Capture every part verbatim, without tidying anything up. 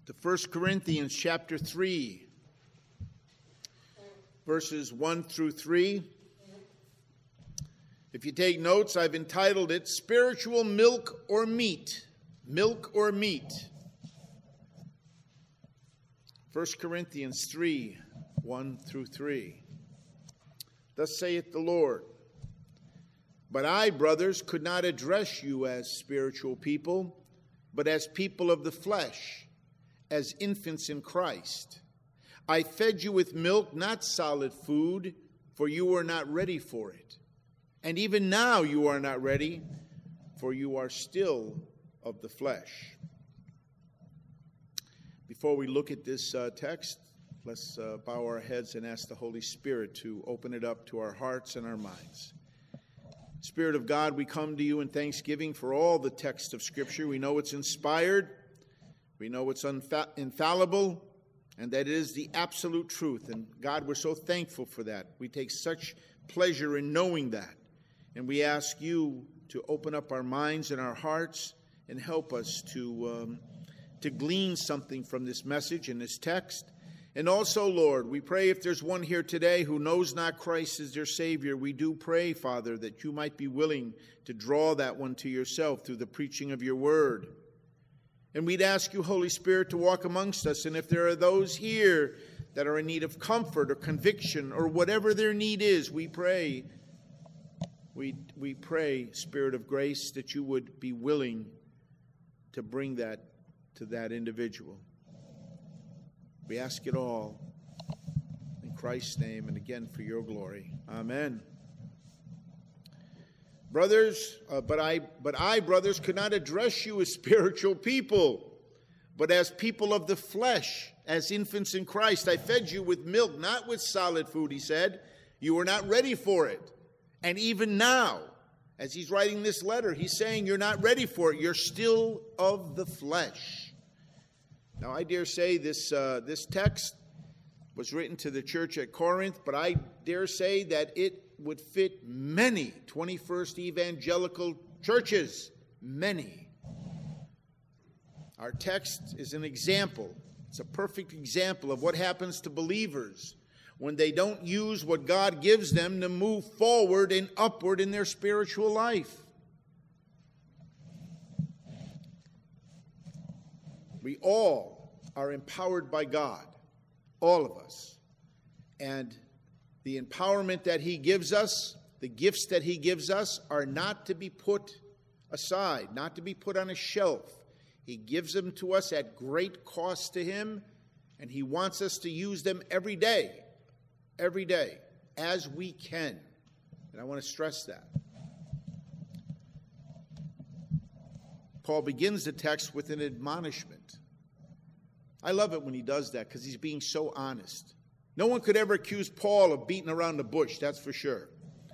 to First Corinthians chapter three, verses one through three. If you take notes, I've entitled it, Spiritual Milk or Meat. Milk or Meat. First Corinthians three, one through three. Thus saith the Lord, But I, brothers, could not address you as spiritual people, but as people of the flesh, as infants in Christ. I fed you with milk, not solid food, for you were not ready for it. And even now you are not ready, for you are still of the flesh. Before we look at this uh, text, let's uh, bow our heads and ask the Holy Spirit to open it up to our hearts and our minds. Spirit of God, we come to you in thanksgiving for all the text of Scripture. We know it's inspired, we know it's unfa- infallible, and that it is the absolute truth. And God, we're so thankful for that. We take such pleasure in knowing that. And we ask you to open up our minds and our hearts and help us to, um, to glean something from this message and this text. And also, Lord, we pray if there's one here today who knows not Christ as their Savior, we do pray, Father, that you might be willing to draw that one to yourself through the preaching of your word. And we'd ask you, Holy Spirit, to walk amongst us. And if there are those here that are in need of comfort or conviction or whatever their need is, we pray, we, we pray, Spirit of grace, that you would be willing to bring that to that individual. We ask it all in Christ's name and again for your glory. Amen. Brothers, uh, but I, but I, brothers, could not address you as spiritual people, but as people of the flesh, as infants in Christ. I fed you with milk, not with solid food, he said. You were not ready for it. And even now, as he's writing this letter, he's saying you're not ready for it. You're still of the flesh. Now, I dare say this uh, this text was written to the church at Corinth, but I dare say that it would fit many twenty-first evangelical churches. Many. Our text is an example. It's a perfect example of what happens to believers when they don't use what God gives them to move forward and upward in their spiritual life. We all are empowered by God, all of us. And the empowerment that he gives us, the gifts that he gives us, are not to be put aside, not to be put on a shelf. He gives them to us at great cost to him, and he wants us to use them every day, every day, as we can. And I want to stress that. Paul begins the text with an admonishment. I love it when he does that because he's being so honest. No one could ever accuse Paul of beating around the bush, that's for sure.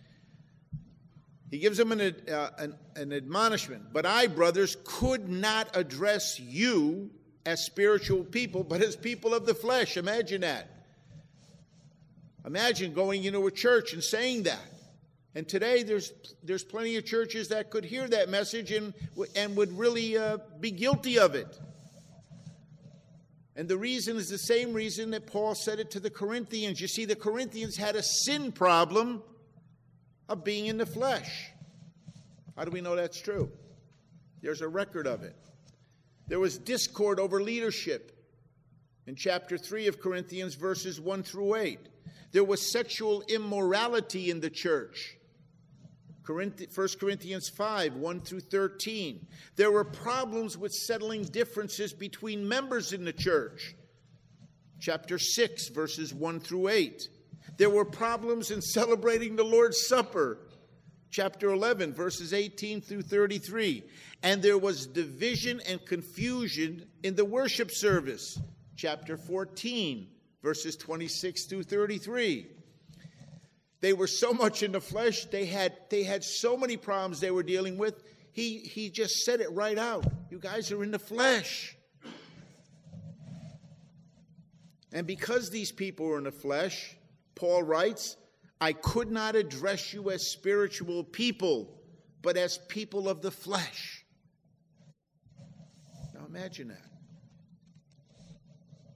He gives him an, uh, an, an admonishment. But I, brothers, could not address you as spiritual people, but as people of the flesh. Imagine that. Imagine going into a church and saying that. And today there's there's plenty of churches that could hear that message and, and would really uh, be guilty of it. And the reason is the same reason that Paul said it to the Corinthians. You see, the Corinthians had a sin problem of being in the flesh. How do we know that's true? There's a record of it. There was discord over leadership in chapter three of Corinthians, verses one through eight. There was sexual immorality in the church. First Corinthians five, one through thirteen. There were problems with settling differences between members in the church. Chapter six, verses one through eight. There were problems in celebrating the Lord's Supper. Chapter eleven, verses eighteen through thirty-three. And there was division and confusion in the worship service. Chapter fourteen, verses twenty-six through thirty-three. They were so much in the flesh, they had they had so many problems they were dealing with. He, he just said it right out. You guys are in the flesh. And because these people were in the flesh, Paul writes, I could not address you as spiritual people, but as people of the flesh. Now imagine that.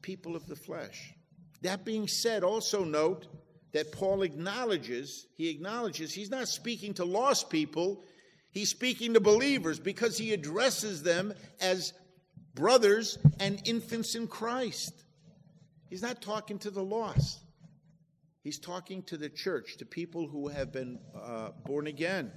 people of the flesh. That being said, also note that Paul acknowledges, he acknowledges he's not speaking to lost people, he's speaking to believers because he addresses them as brothers and infants in Christ. He's not talking to the lost. He's talking to the church, to people who have been uh, born again.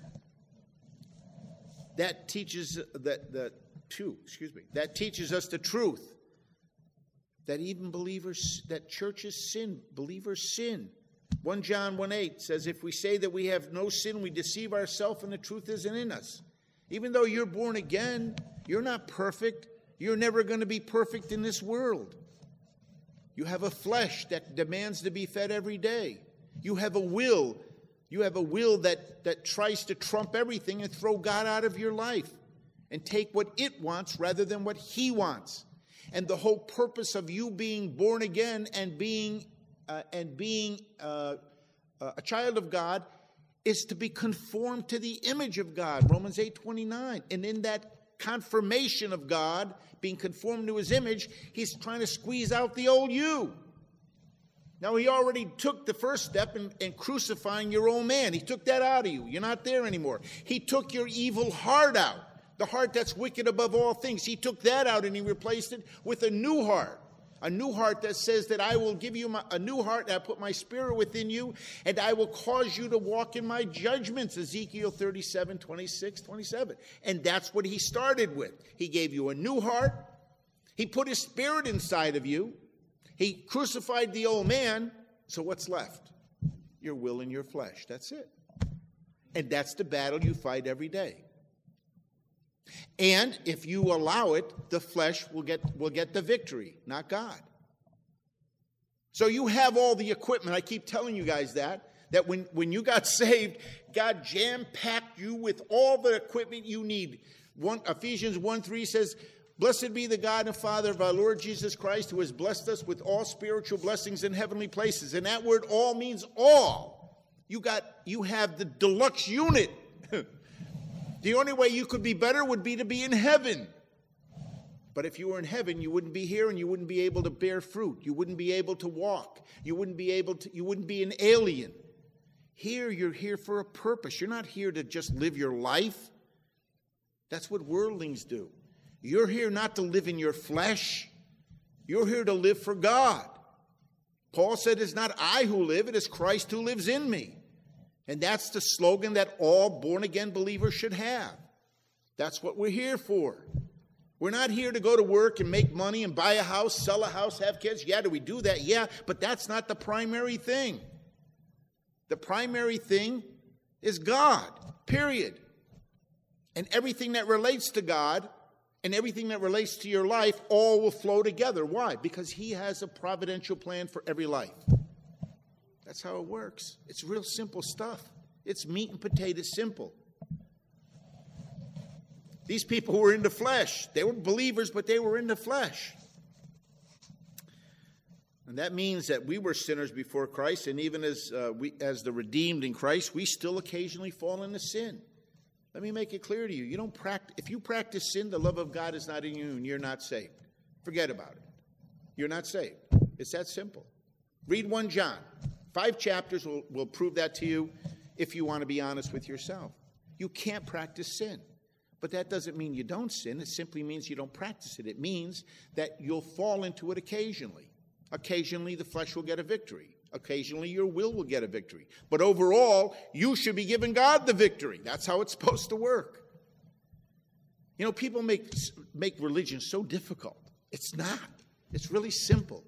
That teaches that that too, excuse me. That teaches us the truth that even believers, that churches sin, believers sin. First John one eight says, if we say that we have no sin, we deceive ourselves and the truth isn't in us. Even though you're born again, you're not perfect. You're never going to be perfect in this world. You have a flesh that demands to be fed every day. You have a will. You have a will that, that tries to trump everything and throw God out of your life and take what it wants rather than what he wants. And the whole purpose of you being born again and being uh, and being uh, a child of God is to be conformed to the image of God, Romans eight twenty-nine. And in that confirmation of God, being conformed to his image, he's trying to squeeze out the old you. Now, he already took the first step in, in crucifying your old man. He took that out of you. You're not there anymore. He took your evil heart out, the heart that's wicked above all things. He took that out and he replaced it with a new heart, a new heart that says that I will give you my, a new heart, and I put my spirit within you, and I will cause you to walk in my judgments, Ezekiel thirty-seven, twenty-six, twenty-seven. And that's what he started with. He gave you a new heart. He put his spirit inside of you. He crucified the old man, so what's left? Your will and your flesh. That's it. And that's the battle you fight every day. And if you allow it, the flesh will get, will get the victory, not God. So you have all the equipment. I keep telling you guys that, that when, when you got saved, God jam-packed you with all the equipment you need. One, Ephesians one three says, blessed be the God and Father of our Lord Jesus Christ, who has blessed us with all spiritual blessings in heavenly places. And that word all means all. You got, you have the deluxe unit. The only way you could be better would be to be in heaven. But if you were in heaven, you wouldn't be here and you wouldn't be able to bear fruit. You wouldn't be able to walk. You wouldn't be able to, you wouldn't be an alien. Here, you're here for a purpose. You're not here to just live your life. That's what worldlings do. You're here not to live in your flesh. You're here to live for God. Paul said, it's not I who live, it is Christ who lives in me. And that's the slogan that all born-again believers should have. That's what we're here for. We're not here to go to work and make money and buy a house, sell a house, have kids. Yeah, do we do that? Yeah, but that's not the primary thing. The primary thing is God, period. And everything that relates to God and everything that relates to your life all will flow together. Why? Because he has a providential plan for every life. That's how it works. It's real simple stuff. It's meat and potatoes simple. These people were in the flesh. They were believers, but they were in the flesh. And that means that we were sinners before Christ, and even as uh, we, as the redeemed in Christ, we still occasionally fall into sin. Let me make it clear to you. You don't practice, if you practice sin, the love of God is not in you, and you're not saved. Forget about it. You're not saved. It's that simple. Read First John. Five chapters will, will prove that to you if you want to be honest with yourself. You can't practice sin. But that doesn't mean you don't sin. It simply means you don't practice it. It means that you'll fall into it occasionally. Occasionally, the flesh will get a victory. Occasionally, your will will get a victory. But overall, you should be giving God the victory. That's how it's supposed to work. You know, people make, make religion so difficult. It's not. It's really simple.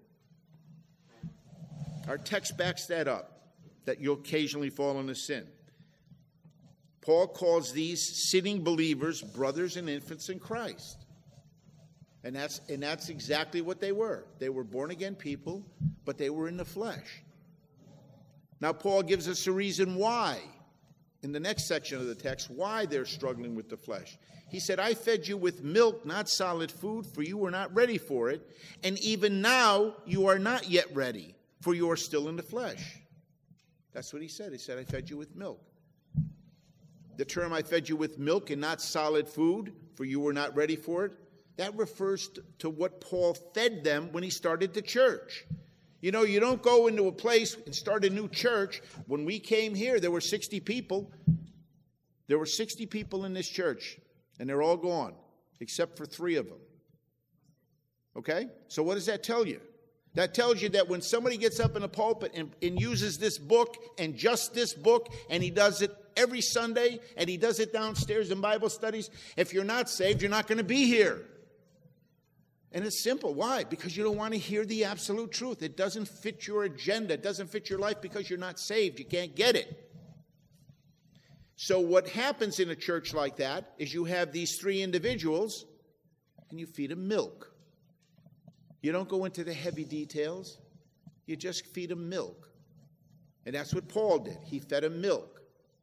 Our text backs that up, that you'll occasionally fall into sin. Paul calls these sinning believers brothers and infants in Christ. And that's, and that's exactly what they were. They were born-again people, but they were in the flesh. Now, Paul gives us a reason why, in the next section of the text, why they're struggling with the flesh. He said, I fed you with milk, not solid food, for you were not ready for it. And even now, you are not yet ready, for you are still in the flesh. That's what he said. He said, I fed you with milk. The term I fed you with milk and not solid food, for you were not ready for it, that refers to, to what Paul fed them when he started the church. You know, you don't go into a place and start a new church. When we came here, there were sixty people. There were sixty people in this church, and they're all gone, except for three of them. Okay? So what does that tell you? That tells you that when somebody gets up in a pulpit and, and uses this book and just this book, and he does it every Sunday, and he does it downstairs in Bible studies, if you're not saved, you're not going to be here. And it's simple. Why? Because you don't want to hear the absolute truth. It doesn't fit your agenda. It doesn't fit your life because you're not saved. You can't get it. So what happens in a church like that is you have these three individuals, and you feed them milk. You don't go into the heavy details. You just feed them milk. And that's what Paul did. He fed them milk.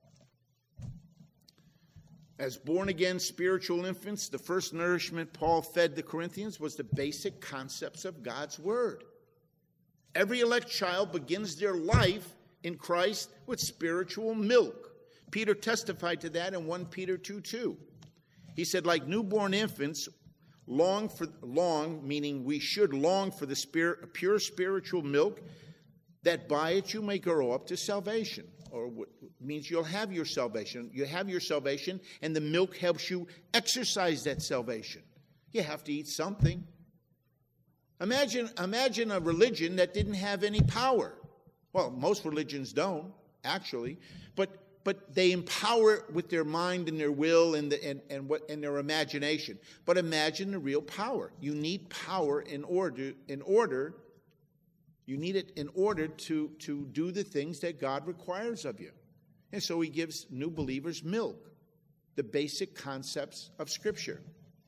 As born-again spiritual infants, the first nourishment Paul fed the Corinthians was the basic concepts of God's word. Every elect child begins their life in Christ with spiritual milk. Peter testified to that in First Peter two two. He said, like newborn infants, long for long, meaning we should long for the spirit, pure spiritual milk, that by it you may grow up to salvation. Or what means you'll have your salvation. You have your salvation, and the milk helps you exercise that salvation. You have to eat something. Imagine, imagine a religion that didn't have any power. Well, most religions don't, actually, but but they empower it with their mind and their will and the, and and what and their imagination. But imagine the real power. You need power in order in order. You need it in order to, to do the things that God requires of you. And so he gives new believers milk, the basic concepts of Scripture.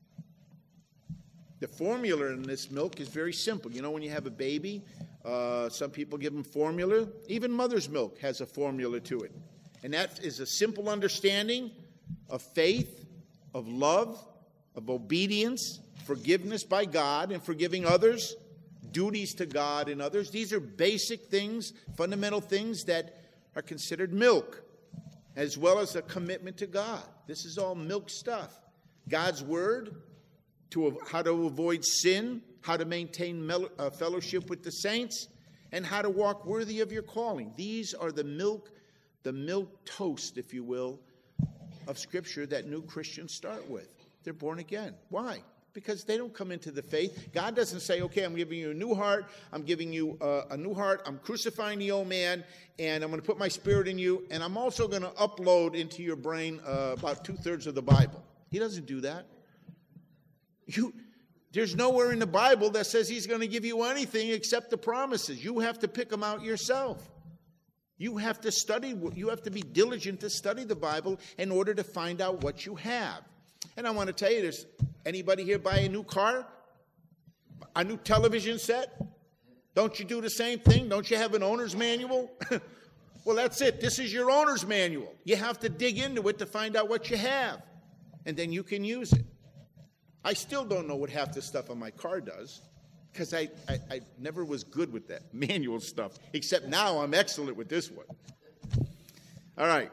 The formula in this milk is very simple. You know, when you have a baby, uh, some people give them formula. Even mother's milk has a formula to it. And that is a simple understanding of faith, of love, of obedience, forgiveness by God and forgiving others, duties to God and others. These are basic things, fundamental things that are considered milk, as well as a commitment to God. This is all milk stuff. God's word, to how to avoid sin, how to maintain uh, fellowship with the saints, and how to walk worthy of your calling. These are the milk, the milk toast, if you will, of Scripture that new Christians start with. They're born again. Why? Because they don't come into the faith. God doesn't say, okay, I'm giving you a new heart. I'm giving you uh, a new heart. I'm crucifying the old man, and I'm going to put my spirit in you, and I'm also going to upload into your brain uh, about two-thirds of the Bible. He doesn't do that. You, there's nowhere in the Bible that says he's going to give you anything except the promises. You have to pick them out yourself. You have to study. You have to be diligent to study the Bible in order to find out what you have. And I want to tell you this. Anybody here buy a new car? A new television set? Don't you do the same thing? Don't you have an owner's manual? Well, that's it. This is your owner's manual. You have to dig into it to find out what you have. And then you can use it. I still don't know what half the stuff on my car does, because I, I, I never was good with that manual stuff, except now I'm excellent with this one. All right.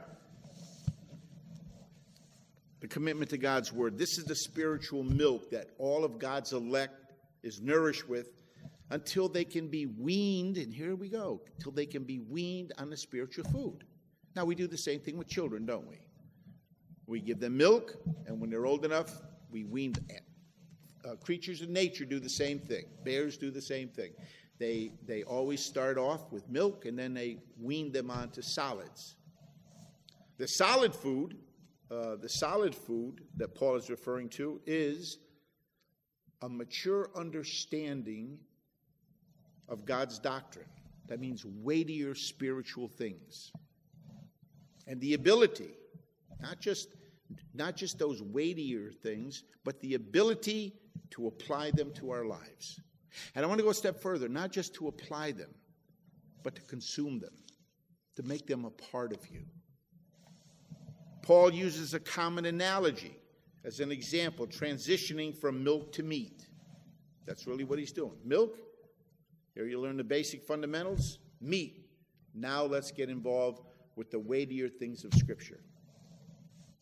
The commitment to God's word. This is the spiritual milk that all of God's elect is nourished with until they can be weaned, and here we go, until they can be weaned on the spiritual food. Now, we do the same thing with children, don't we? We give them milk, and when they're old enough, we wean them. Uh, creatures in nature do the same thing. Bears do the same thing. They, they always start off with milk, and then they wean them onto solids. The solid food Uh, the solid food that Paul is referring to is a mature understanding of God's doctrine. That means weightier spiritual things. And the ability, not just, not just those weightier things, but the ability to apply them to our lives. And I want to go a step further, not just to apply them, but to consume them, to make them a part of you. Paul uses a common analogy as an example, transitioning from milk to meat. That's really what he's doing. Milk, here you learn the basic fundamentals. Meat, now let's get involved with the weightier things of Scripture.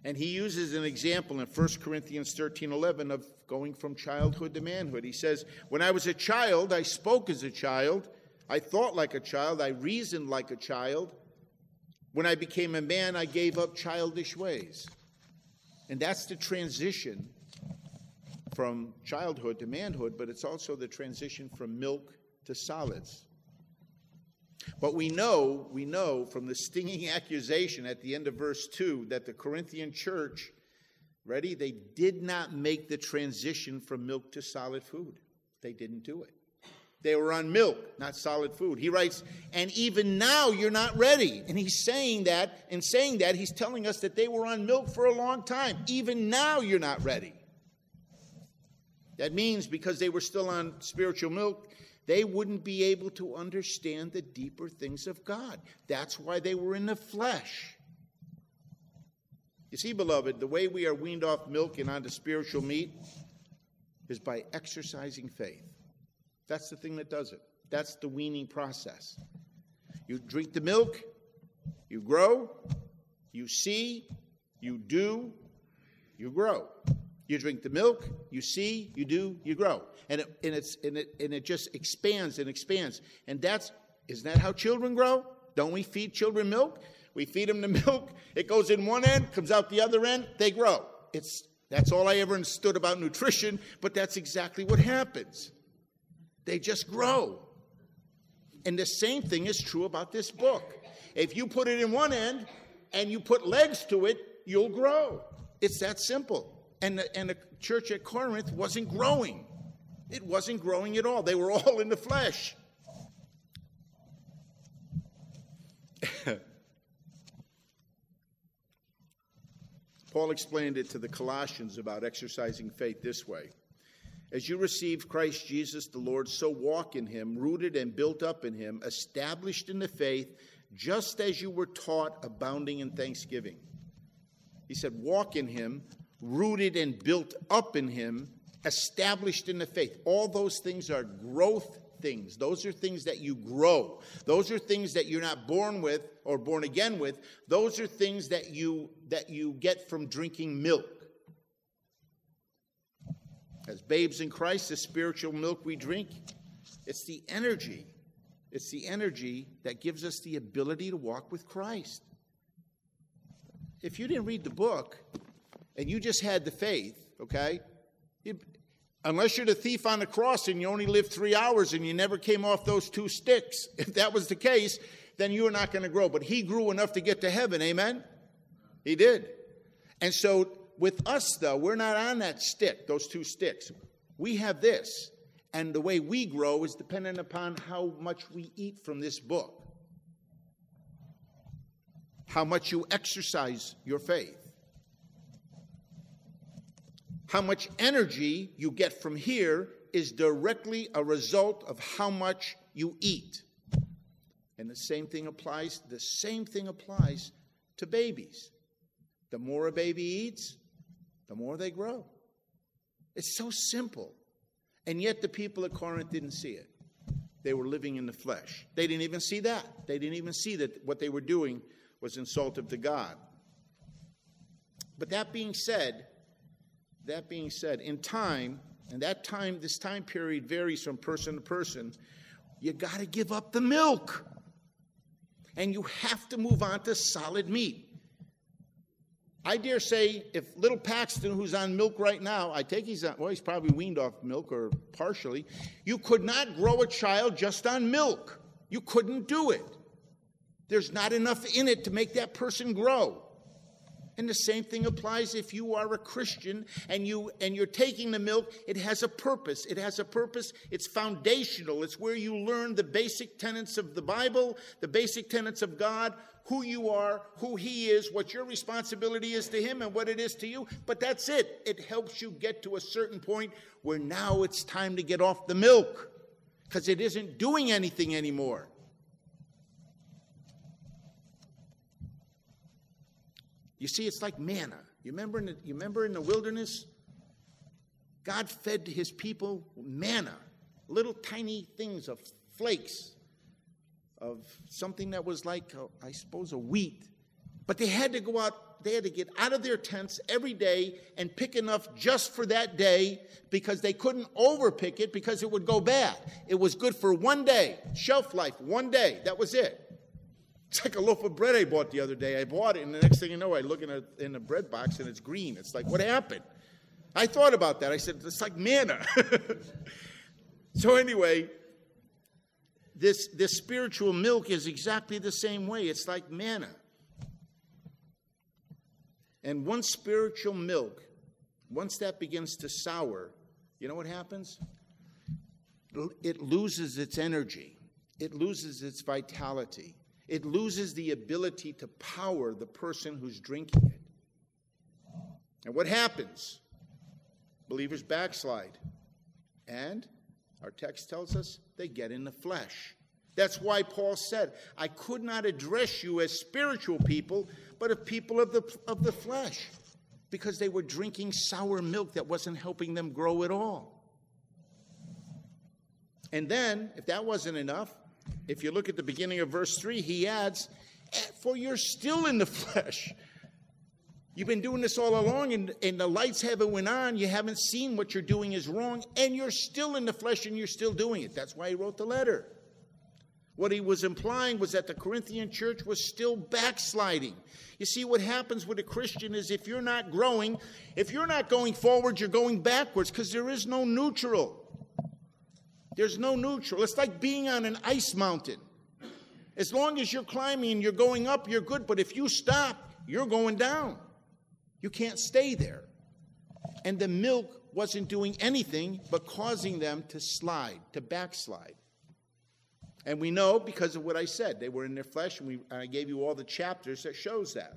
And he uses an example in First Corinthians thirteen eleven of going from childhood to manhood. He says, when I was a child, I spoke as a child. I thought like a child. I reasoned like a child. When I became a man, I gave up childish ways. And that's the transition from childhood to manhood, but it's also the transition from milk to solids. But we know, we know from the stinging accusation at the end of verse two that the Corinthian church, ready, they did not make the transition from milk to solid food. They didn't do it. They were on milk, not solid food. He writes, and even now you're not ready. And he's saying that, in saying that, he's telling us that they were on milk for a long time. Even now you're not ready. That means because they were still on spiritual milk, they wouldn't be able to understand the deeper things of God. That's why they were in the flesh. You see, beloved, the way we are weaned off milk and onto spiritual meat is by exercising faith. That's the thing that does it. That's the weaning process. You drink the milk, you grow, you see, you do, you grow. You drink the milk, you see, you do, you grow. And it, and it's, and it, and it just expands and expands. And that's, isn't that how children grow? Don't we feed children milk? We feed them the milk. It goes in one end, comes out the other end, they grow. It's, that's all I ever understood about nutrition, but that's exactly what happens. They just grow. And the same thing is true about this book. If you put it in one end and you put legs to it, you'll grow. It's that simple. And the, and the church at Corinth wasn't growing. It wasn't growing at all. They were all in the flesh. Paul explained it to the Colossians about exercising faith this way. As you received Christ Jesus the Lord, so walk in him, rooted and built up in him, established in the faith, just as you were taught, abounding in thanksgiving. He said, walk in him, rooted and built up in him, established in the faith. All those things are growth things. Those are things that you grow. Those are things that you're not born with or born again with. Those are things that you that you get from drinking milk. As babes in Christ, the spiritual milk we drink, it's the energy. It's the energy that gives us the ability to walk with Christ. If you didn't read the book and you just had the faith, okay, you, unless you're the thief on the cross and you only lived three hours and you never came off those two sticks, if that was the case, then you are not going to grow. But he grew enough to get to heaven, amen? He did. And so with us, though, we're not on that stick, those two sticks. We have this. And the way we grow is dependent upon how much we eat from this book. How much you exercise your faith. How much energy you get from here is directly a result of how much you eat. And the same thing applies, the same thing applies to babies. The more a baby eats, the more they grow. It's so simple. And yet the people at Corinth didn't see it. They were living in the flesh. They didn't even see that. They didn't even see that what they were doing was insultive to God. But that being said, that being said, in time, and that time, this time period varies from person to person, you got to give up the milk. And you have to move on to solid meat. I dare say if little Paxton, who's on milk right now, I take he's on, well, he's probably weaned off milk or partially. You could not grow a child just on milk. You couldn't do it. There's not enough in it to make that person grow. And the same thing applies if you are a Christian and, you, and you're taking the milk. It has a purpose. It has a purpose. It's foundational. It's where you learn the basic tenets of the Bible, the basic tenets of God, who you are, who he is, what your responsibility is to him, and what it is to you. But that's it. It helps you get to a certain point where now it's time to get off the milk because it isn't doing anything anymore. You see, it's like manna. You remember in the, you remember in the wilderness? God fed his people manna, little tiny things of flakes, of something that was like, uh, I suppose, a wheat. But they had to go out they had to get out of their tents every day and pick enough just for that day because they couldn't overpick it because it would go bad. It was good for one day, shelf life, one day. That was it. It's like a loaf of bread I bought the other day. I bought it, and the next thing you know, I look in a, in a bread box, and it's green. It's like, what happened? I thought about that. I said, it's like manna. So anyway, this, this spiritual milk is exactly the same way. It's like manna. And once spiritual milk, once that begins to sour, you know what happens? It loses its energy. It loses its vitality. It loses the ability to power the person who's drinking it. And what happens? Believers backslide. And our text tells us they get in the flesh. That's why Paul said, I could not address you as spiritual people, but as people of the, of the flesh, because they were drinking sour milk that wasn't helping them grow at all. And then, if that wasn't enough, if you look at the beginning of verse three, he adds, for you're still in the flesh. You've been doing this all along, and, and the lights haven't went on. You haven't seen what you're doing is wrong, and you're still in the flesh, and you're still doing it. That's why he wrote the letter. What he was implying was that the Corinthian church was still backsliding. You see, what happens with a Christian is if you're not growing, if you're not going forward, you're going backwards, because there is no neutral. There's no neutral. It's like being on an ice mountain. As long as you're climbing and you're going up, you're good. But if you stop, you're going down. You can't stay there. And the milk wasn't doing anything but causing them to slide, to backslide. And we know because of what I said. They were in their flesh, and we, I gave you all the chapters that shows that.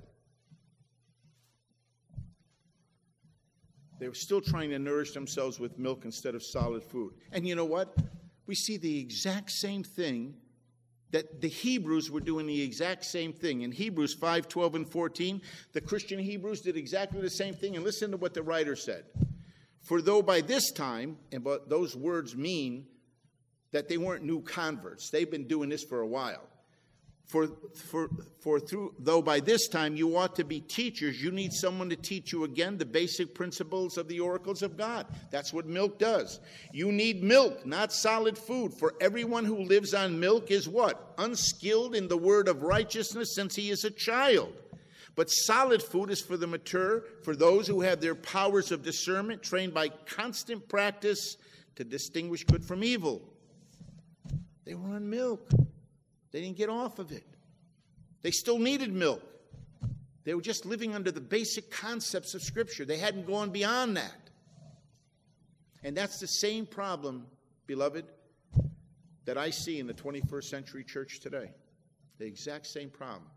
They were still trying to nourish themselves with milk instead of solid food. And you know what? We see the exact same thing that the Hebrews were doing, the exact same thing. In Hebrews five, twelve, and fourteen, the Christian Hebrews did exactly the same thing. And listen to what the writer said. For though by this time, and but those words mean that they weren't new converts. They've been doing this for a while. For, for, for through, though by this time you ought to be teachers, you need someone to teach you again the basic principles of the oracles of God. That's what milk does. You need milk, not solid food. For everyone who lives on milk is what? Unskilled in the word of righteousness, since he is a child. But solid food is for the mature, for those who have their powers of discernment trained by constant practice to distinguish good from evil. They were on milk. They didn't get off of it. They still needed milk. They were just living under the basic concepts of Scripture. They hadn't gone beyond that. And that's the same problem, beloved, that I see in the twenty-first century church today. The exact same problem.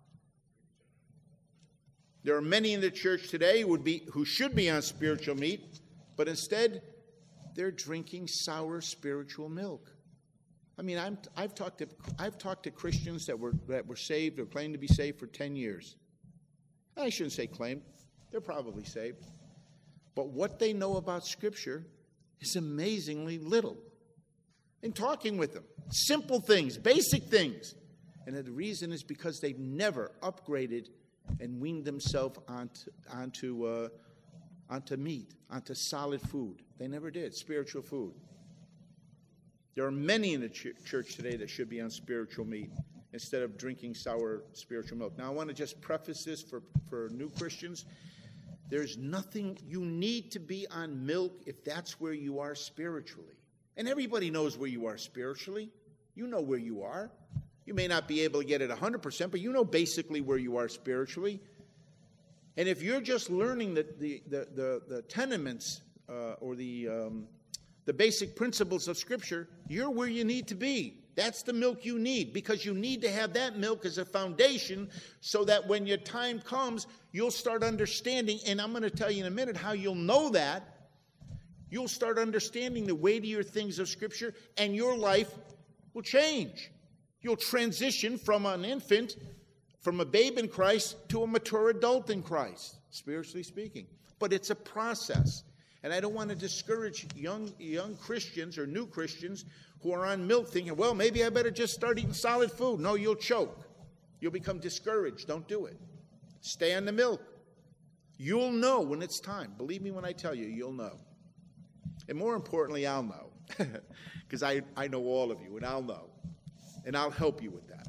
There are many in the church today who would be, who should be on spiritual meat, but instead they're drinking sour spiritual milk. I mean, I'm, I've talked to I've talked to Christians that were that were saved or claimed to be saved for ten years. I shouldn't say claimed; they're probably saved. But what they know about Scripture is amazingly little. In talking with them, simple things, basic things, and the reason is because they've never upgraded and weaned themselves onto onto uh, onto meat, onto solid food. They never did spiritual food. There are many in the ch- church today that should be on spiritual meat instead of drinking sour spiritual milk. Now, I want to just preface this for, for new Christians. There's nothing, you need to be on milk if that's where you are spiritually. And everybody knows where you are spiritually. You know where you are. You may not be able to get it one hundred percent, but you know basically where you are spiritually. And if you're just learning the, the, the, the, the tenements uh, or the... Um, The basic principles of Scripture, you're where you need to be. That's the milk you need, because you need to have that milk as a foundation so that when your time comes, you'll start understanding, and I'm going to tell you in a minute how you'll know that. You'll start understanding the weightier things of Scripture, and your life will change. You'll transition from an infant, from a babe in Christ, to a mature adult in Christ, spiritually speaking. But it's a process. And I don't want to discourage young young Christians or new Christians who are on milk thinking, well, maybe I better just start eating solid food. No, you'll choke. You'll become discouraged. Don't do it. Stay on the milk. You'll know when it's time. Believe me when I tell you, you'll know. And more importantly, I'll know. Because I, I know all of you, and I'll know. And I'll help you with that.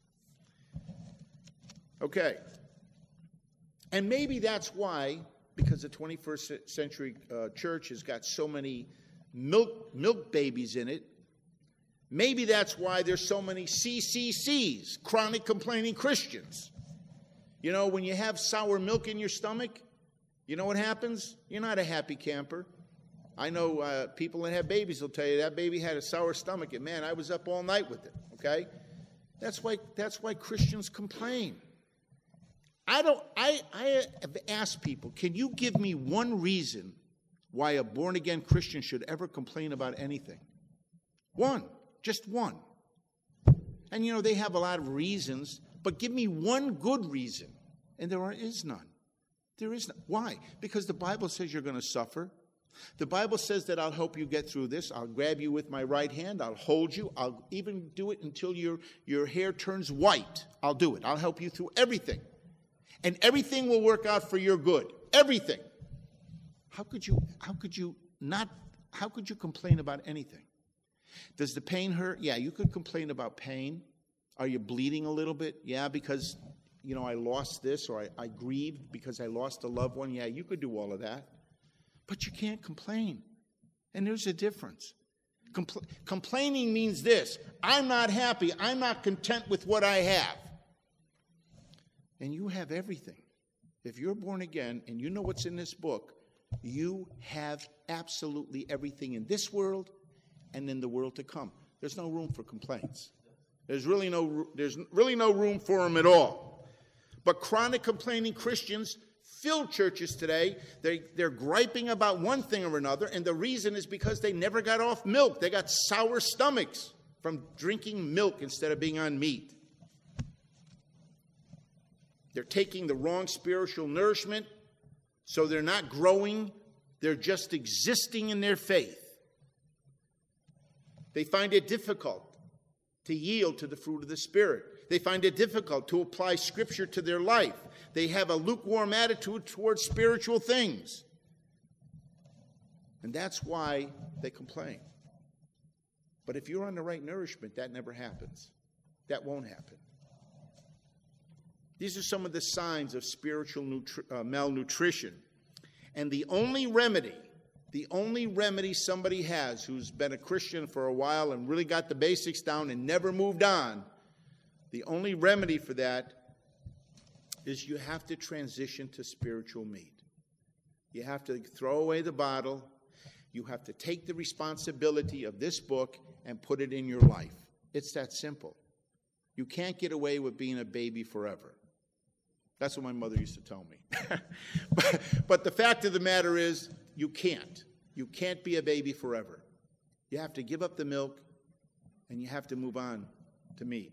Okay. And maybe that's why, because the twenty-first century uh, church has got so many milk, milk babies in it, maybe that's why there's so many C C Cs, chronic complaining Christians. You know, when you have sour milk in your stomach, you know what happens? You're not a happy camper. I know uh, people that have babies will tell you that baby had a sour stomach, and man, I was up all night with it, okay? That's why, that's why Christians complain. I don't, I, I have asked people, can you give me one reason why a born-again Christian should ever complain about anything? One, just one. And you know, they have a lot of reasons, but give me one good reason. And there is none. There is none. Why? Because the Bible says you're going to suffer. The Bible says that I'll help you get through this. I'll grab you with my right hand. I'll hold you. I'll even do it until your, your hair turns white. I'll do it. I'll help you through everything. And everything will work out for your good. Everything. How could you, how could you not, how could you complain about anything? Does the pain hurt? Yeah, you could complain about pain. Are you bleeding a little bit? Yeah, because, you know, I lost this, or I, I grieved because I lost a loved one. Yeah, you could do all of that. But you can't complain. And there's a difference. Compl- complaining means this: I'm not happy. I'm not content with what I have. And you have everything. If you're born again and you know what's in this book, you have absolutely everything in this world and in the world to come. There's no room for complaints. There's really no, there's really no room for them at all. But chronic complaining Christians fill churches today. They, they're griping about one thing or another, and the reason is because they never got off milk. They got sour stomachs from drinking milk instead of being on meat. They're taking the wrong spiritual nourishment, so they're not growing. They're just existing in their faith. They find it difficult to yield to the fruit of the Spirit. They find it difficult to apply Scripture to their life. They have a lukewarm attitude towards spiritual things. And that's why they complain. But if you're on the right nourishment, that never happens. That won't happen. These are some of the signs of spiritual nutri- uh, malnutrition. And the only remedy, the only remedy somebody has who's been a Christian for a while and really got the basics down and never moved on, the only remedy for that is you have to transition to spiritual meat. You have to throw away the bottle. You have to take the responsibility of this book and put it in your life. It's that simple. You can't get away with being a baby forever. That's what my mother used to tell me. but, but the fact of the matter is, you can't. You can't be a baby forever. You have to give up the milk, and you have to move on to meat.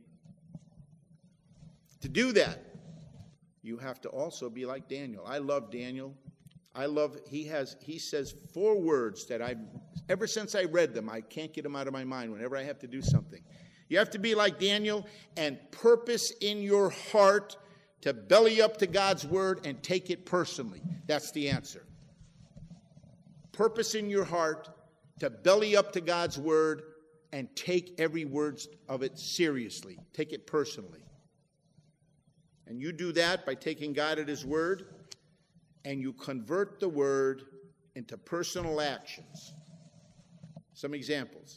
To do that, you have to also be like Daniel. I love Daniel. I love, he has, he says four words that I've, ever since I read them, I can't get them out of my mind whenever I have to do something. You have to be like Daniel and purpose in your heart to belly up to God's word and take it personally. That's the answer. Purpose in your heart to belly up to God's word and take every word of it seriously. Take it personally. And you do that by taking God at his word, and you convert the word into personal actions. Some examples.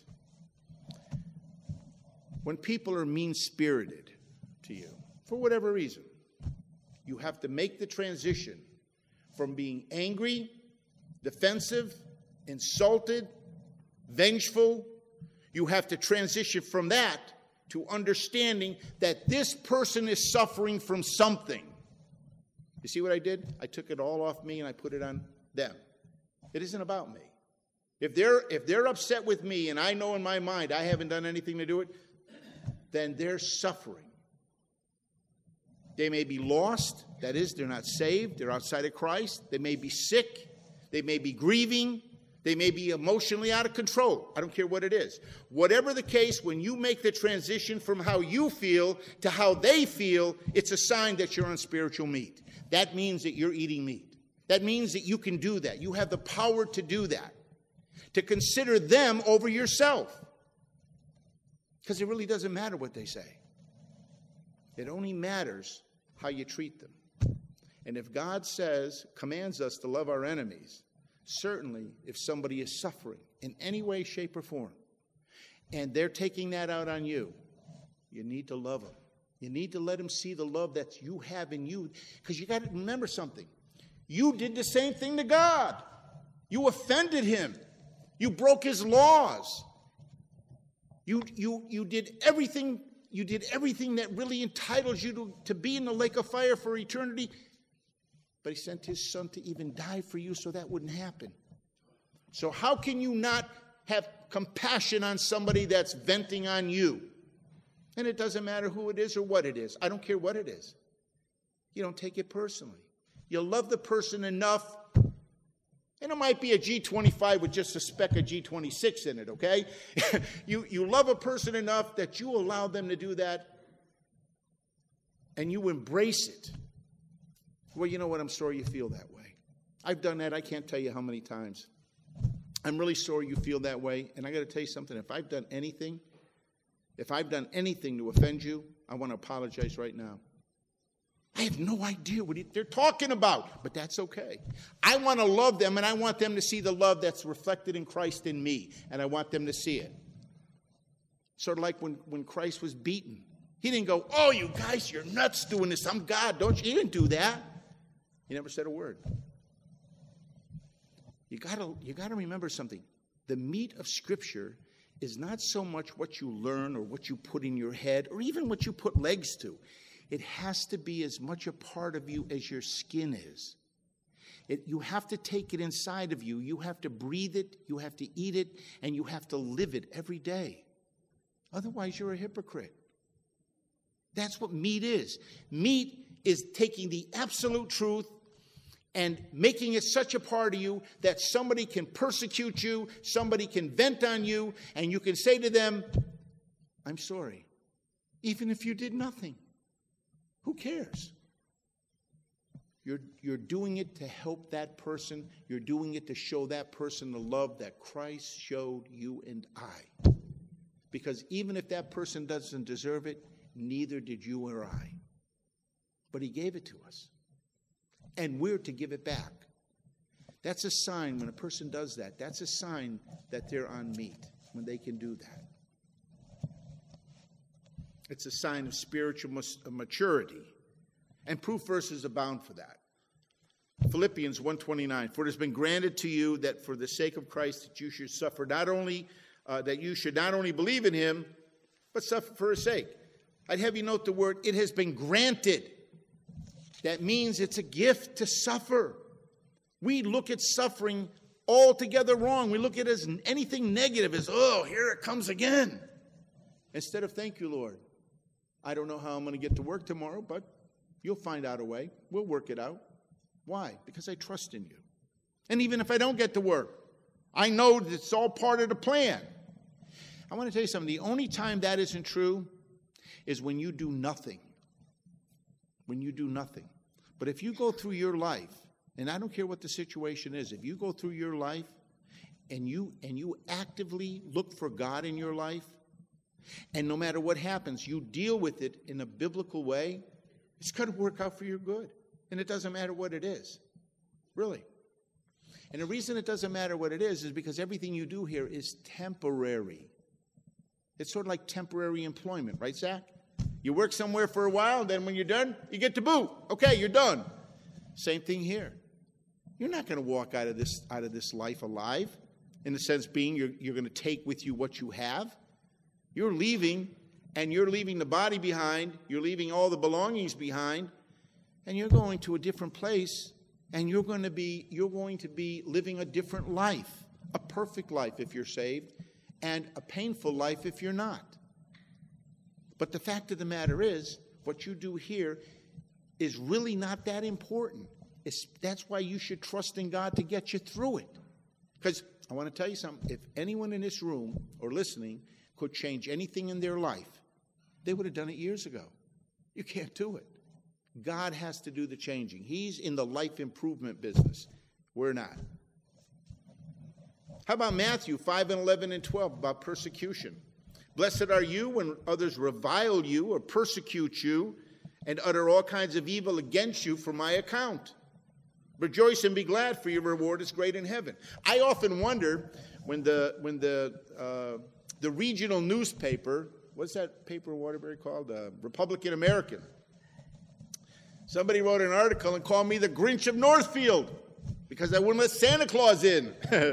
When people are mean-spirited to you, for whatever reason, you have to make the transition from being angry, defensive, insulted, vengeful. You have to transition from that to understanding that this person is suffering from something. You see what I did? I took it all off me and I put it on them. It isn't about me. If they're, if they're upset with me and I know in my mind I haven't done anything to do it, then they're suffering. They may be lost, that is, they're not saved, they're outside of Christ. They may be sick, they may be grieving, they may be emotionally out of control. I don't care what it is. Whatever the case, when you make the transition from how you feel to how they feel, it's a sign that you're on spiritual meat. That means that you're eating meat. That means that you can do that. You have the power to do that. To consider them over yourself. Because it really doesn't matter what they say. It only matters how you treat them. And if God says, commands us to love our enemies, certainly if somebody is suffering in any way, shape, or form, and they're taking that out on you, you need to love them. You need to let them see the love that you have in you. Because you got to remember something. You did the same thing to God. You offended him. You broke his laws. You, you, you did everything, you did everything that really entitles you to, to be in the lake of fire for eternity. But he sent his son to even die for you so that wouldn't happen. So how can you not have compassion on somebody that's venting on you? And it doesn't matter who it is or what it is. I don't care what it is. You don't take it personally. You love the person enough. And it might be a G twenty-five with just a speck of G twenty-six in it, okay? you, you love a person enough that you allow them to do that and you embrace it. Well, you know what? I'm sorry you feel that way. I've done that. I can't tell you how many times. I'm really sorry you feel that way. And I got to tell you something. If I've done anything, if I've done anything to offend you, I want to apologize right now. I have no idea what they're talking about, but that's okay. I want to love them, and I want them to see the love that's reflected in Christ in me, and I want them to see it. Sort of like when, when Christ was beaten. He didn't go, oh, you guys, you're nuts doing this. I'm God, don't you? He didn't do that. He never said a word. You gotta, you gotta remember something. The meat of Scripture is not so much what you learn or what you put in your head or even what you put legs to. It has to be as much a part of you as your skin is. It, you have to take it inside of you. You have to breathe it, you have to eat it, and you have to live it every day. Otherwise, you're a hypocrite. That's what meat is. Meat is taking the absolute truth and making it such a part of you that somebody can persecute you, somebody can vent on you, and you can say to them, I'm sorry, even if you did nothing. Who cares? You're, you're doing it to help that person. You're doing it to show that person the love that Christ showed you and I. Because even if that person doesn't deserve it, neither did you or I. But he gave it to us. And we're to give it back. That's a sign when a person does that. That's a sign that they're on meat, when they can do that. It's a sign of spiritual maturity. And proof verses abound for that. Philippians one twenty-nine, for it has been granted to you that for the sake of Christ that you should suffer not only, uh, that you should not only believe in him, but suffer for his sake. I'd have you note the word, it has been granted. That means it's a gift to suffer. We look at suffering altogether wrong. We look at it as anything negative, as, oh, here it comes again. Instead of, thank you, Lord. I don't know how I'm going to get to work tomorrow, but you'll find out a way. We'll work it out. Why? Because I trust in you. And even if I don't get to work, I know that it's all part of the plan. I want to tell you something. The only time that isn't true is when you do nothing. When you do nothing. But if you go through your life, and I don't care what the situation is, if you go through your life and you and you actively look for God in your life, and no matter what happens, you deal with it in a biblical way, it's going to work out for your good. And it doesn't matter what it is. Really. And the reason it doesn't matter what it is is because everything you do here is temporary. It's sort of like temporary employment, right, Zach? You work somewhere for a while, then when you're done, you get to boot. Okay, you're done. Same thing here. You're not going to walk out of this out of this life alive, in the sense being you're, you're going to take with you what you have. You're leaving, and you're leaving the body behind. You're leaving all the belongings behind, and you're going to a different place, and you're going to be you're going to be living a different life, a perfect life if you're saved, and a painful life if you're not. But the fact of the matter is, what you do here is really not that important. It's, that's why you should trust in God to get you through it. Because I want to tell you something. If anyone in this room or listening could change anything in their life, they would have done it years ago. You can't do it. God has to do the changing. He's in the life improvement business. We're not. How about Matthew five and eleven and twelve about persecution? Blessed are you when others revile you or persecute you and utter all kinds of evil against you for my account. Rejoice and be glad, for your reward is great in heaven. I often wonder when the when the uh, the regional newspaper, what's that paper in Waterbury called? Uh, Republican American. Somebody wrote an article and called me the Grinch of Northfield because I wouldn't let Santa Claus in.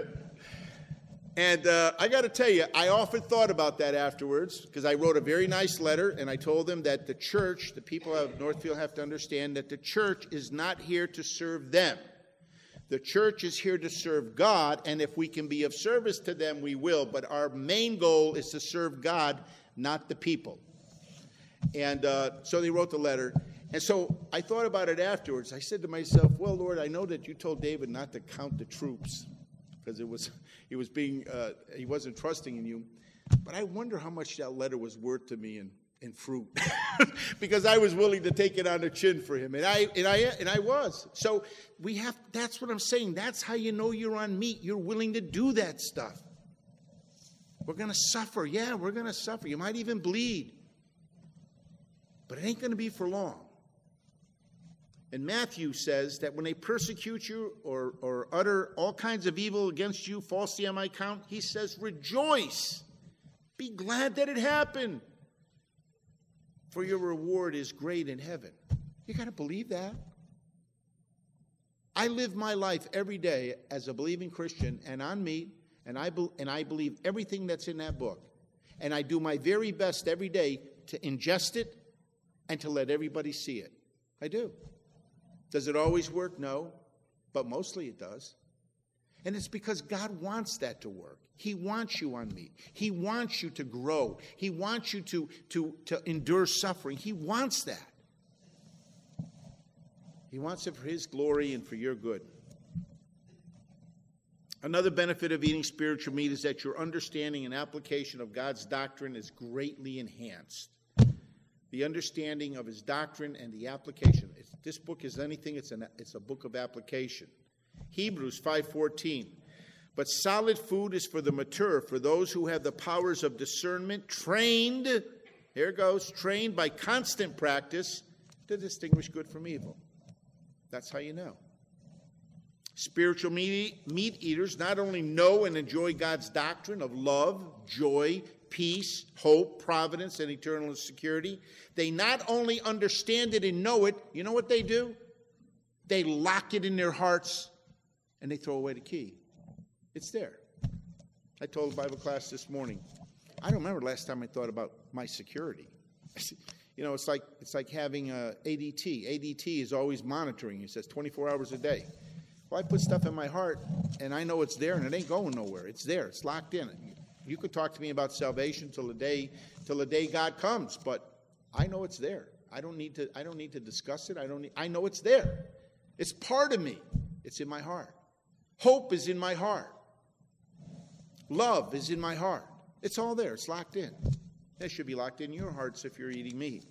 And uh, I got to tell you, I often thought about that afterwards because I wrote a very nice letter and I told them that the church, the people of Northfield have to understand that the church is not here to serve them. The church is here to serve God, and if we can be of service to them, we will. But our main goal is to serve God, not the people. And uh, so they wrote the letter. And so I thought about it afterwards. I said to myself, well, Lord, I know that you told David not to count the troops because it was he was being uh, he wasn't trusting in you. But I wonder how much that letter was worth to me in, in fruit, because I was willing to take it on the chin for him, and I and I and I was. So we have. That's what I'm saying. That's how you know you're on meat. You're willing to do that stuff. We're going to suffer. Yeah, we're going to suffer. You might even bleed, but it ain't going to be for long. And Matthew says that when they persecute you or, or utter all kinds of evil against you falsely on my account, he says, rejoice. Be glad that it happened, for your reward is great in heaven. You got to believe that. I live my life every day as a believing Christian and on meat, and I, be, and I believe everything that's in that book. And I do my very best every day to ingest it and to let everybody see it. I do. Does it always work? No, but mostly it does. And it's because God wants that to work. He wants you on meat. He wants you to grow. He wants you to, to, to endure suffering. He wants that. He wants it for his glory and for your good. Another benefit of eating spiritual meat is that your understanding and application of God's doctrine is greatly enhanced. The understanding of his doctrine and the application. If this book is anything, it's, an, it's a book of application. Hebrews five fourteen. But solid food is for the mature, for those who have the powers of discernment, trained, here it goes, trained by constant practice to distinguish good from evil. That's how you know. Spiritual meat, meat eaters not only know and enjoy God's doctrine of love, joy, peace, hope, providence, and eternal security, they not only understand it and know it, you know what they do? They lock it in their hearts and they throw away the key. It's there. I told a Bible class this morning, I don't remember the last time I thought about my security. You know, it's like it's like having a A D T. A D T is always monitoring. It says twenty-four hours a day. Well, I put stuff in my heart, and I know it's there, and it ain't going nowhere. It's there. It's locked in. You could talk to me about salvation till the day till the day God comes, but I know it's there. I don't need to. I don't need to discuss it. I don't. Need, I know it's there. It's part of me. It's in my heart. Hope is in my heart. Love is in my heart. It's all there. It's locked in. It should be locked in your hearts if you're eating meat.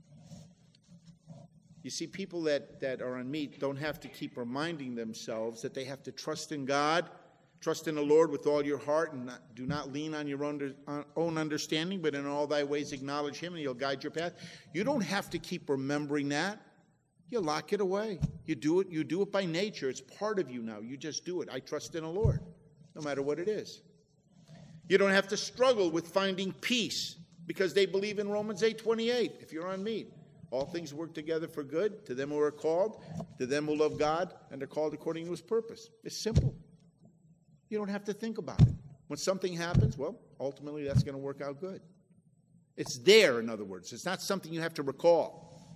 You see, people that, that are on meat don't have to keep reminding themselves that they have to trust in God, trust in the Lord with all your heart, and not, do not lean on your own, own understanding, but in all thy ways acknowledge him, and he'll guide your path. You don't have to keep remembering that. You lock it away. You do it, you do it by nature. It's part of you now. You just do it. I trust in the Lord, no matter what it is. You don't have to struggle with finding peace because they believe in Romans eight twenty-eight. If you're on meat, all things work together for good to them who are called, to them who love God, and are called according to his purpose. It's simple. You don't have to think about it. When something happens, well, ultimately that's going to work out good. It's there, in other words. It's not something you have to recall.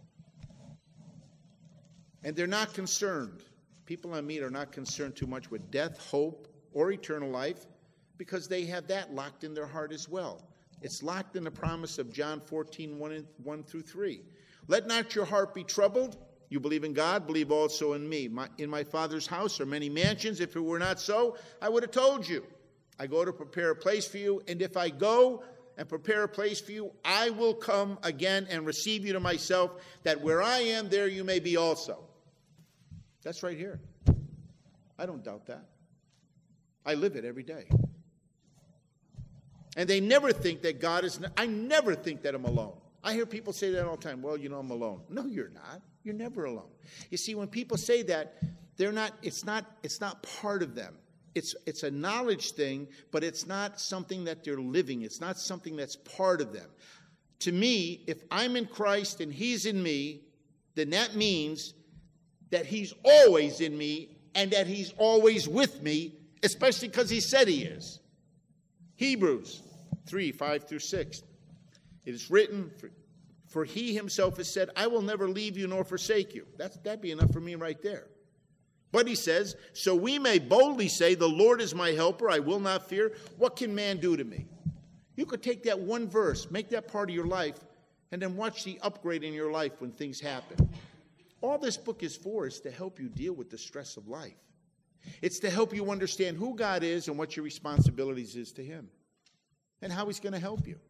And they're not concerned. People on meat are not concerned too much with death, hope, or eternal life, because they have that locked in their heart as well. It's locked in the promise of John fourteen, one through three. Let not your heart be troubled. You believe in God, believe also in me. My, in my Father's house are many mansions. If it were not so, I would have told you. I go to prepare a place for you, and if I go and prepare a place for you, I will come again and receive you to myself, that where I am, there you may be also. That's right here. I don't doubt that. I live it every day. And they never think that God is, I never think that I'm alone. I hear people say that all the time. Well, you know, I'm alone. No, you're not. You're never alone. You see, when people say that, they're not, it's not, it's not part of them. It's, it's a knowledge thing, but it's not something that they're living. It's not something that's part of them. To me, if I'm in Christ and he's in me, then that means that he's always in me and that he's always with me, especially because he said he is. Hebrews three, five through six. It is written, for, for he himself has said, I will never leave you nor forsake you. That's, that'd be enough for me right there. But he says, so we may boldly say, the Lord is my helper, I will not fear. What can man do to me? You could take that one verse, make that part of your life, and then watch the upgrade in your life when things happen. All this book is for is to help you deal with the stress of life. It's to help you understand who God is and what your responsibilities is to him and how he's going to help you.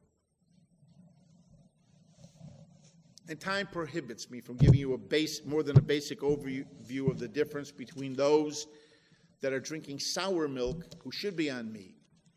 And time prohibits me from giving you a base, more than a basic overview of the difference between those that are drinking sour milk who should be on meat.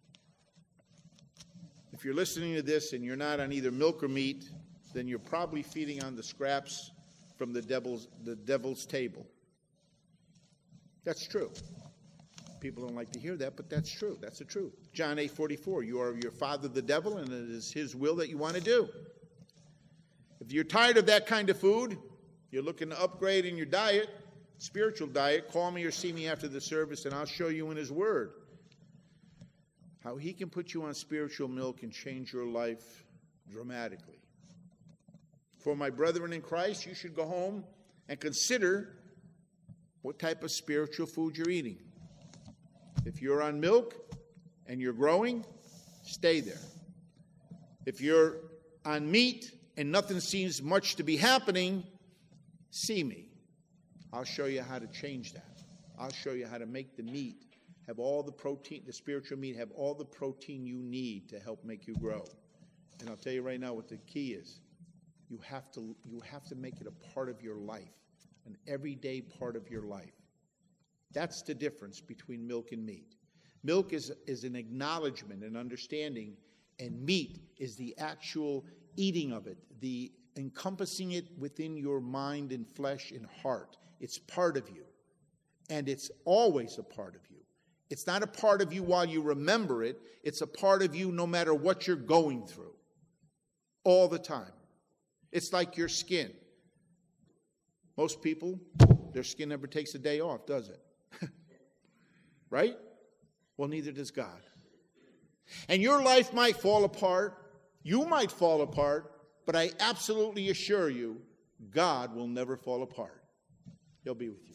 If you're listening to this and you're not on either milk or meat, then you're probably feeding on the scraps from the devil's, the devil's table. That's true. People don't like to hear that, but that's true. That's the truth. John eight forty-four, you are your father the devil, and it is his will that you want to do. If you're tired of that kind of food, you're looking to upgrade in your diet, spiritual diet, call me or see me after the service, and I'll show you in his word how he can put you on spiritual milk and change your life dramatically. For my brethren in Christ, you should go home and consider what type of spiritual food you're eating. If you're on milk and you're growing, stay there. If you're on meat and nothing seems much to be happening, see me. I'll show you how to change that. I'll show you how to make the meat have all the protein, the spiritual meat have all the protein you need to help make you grow. And I'll tell you right now what the key is. You have to, you have to make it a part of your life, an everyday part of your life. That's the difference between milk and meat. Milk is, is an acknowledgement, an understanding, and meat is the actual eating of it, the encompassing it within your mind and flesh and heart. It's part of you, and it's always a part of you. It's not a part of you while you remember it. It's a part of you no matter what you're going through, all the time. It's like your skin. Most people, their skin never takes a day off, does it? Right? Well, neither does God. And your life might fall apart. You might fall apart. But I absolutely assure you, God will never fall apart. He'll be with you.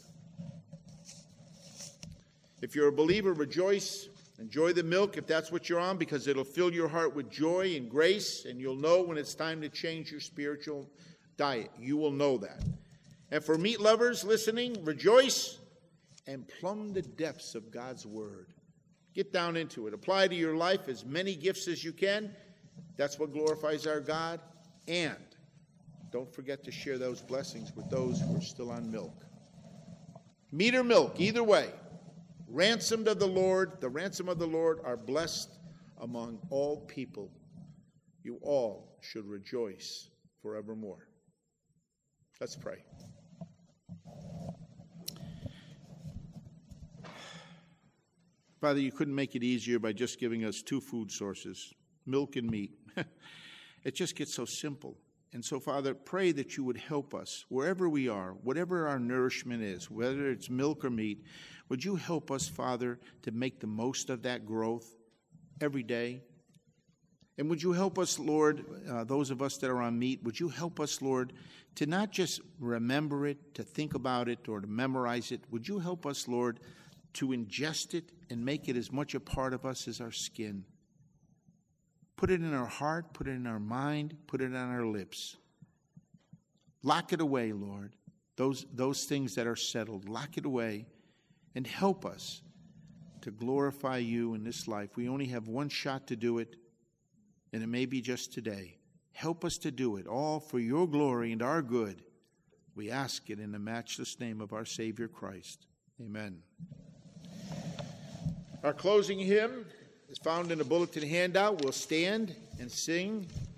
If you're a believer, rejoice. Enjoy the milk if that's what you're on, because it'll fill your heart with joy and grace, and you'll know when it's time to change your spiritual diet. You will know that. And for meat lovers listening, rejoice and plumb the depths of God's word. Get down into it. Apply to your life as many gifts as you can. That's what glorifies our God. And don't forget to share those blessings with those who are still on milk. Meat or milk, either way. Ransomed of the Lord, the ransom of the Lord are blessed among all people. You all should rejoice forevermore. Let's pray. Father, you couldn't make it easier by just giving us two food sources, milk and meat. It just gets so simple. And so, Father, pray that you would help us wherever we are, whatever our nourishment is, whether it's milk or meat. Would you help us, Father, to make the most of that growth every day? And would you help us, Lord, uh, those of us that are on meat, would you help us, Lord, to not just remember it, to think about it, or to memorize it? Would you help us, Lord, to ingest it and make it as much a part of us as our skin? Put it in our heart, put it in our mind, put it on our lips. Lock it away, Lord. Those, those things that are settled, lock it away and help us to glorify you in this life. We only have one shot to do it. and it may be just today. Help us to do it, all for your glory and our good. We ask it in the matchless name of our Savior Christ. Amen. Our closing hymn is found in the bulletin handout. We'll stand and sing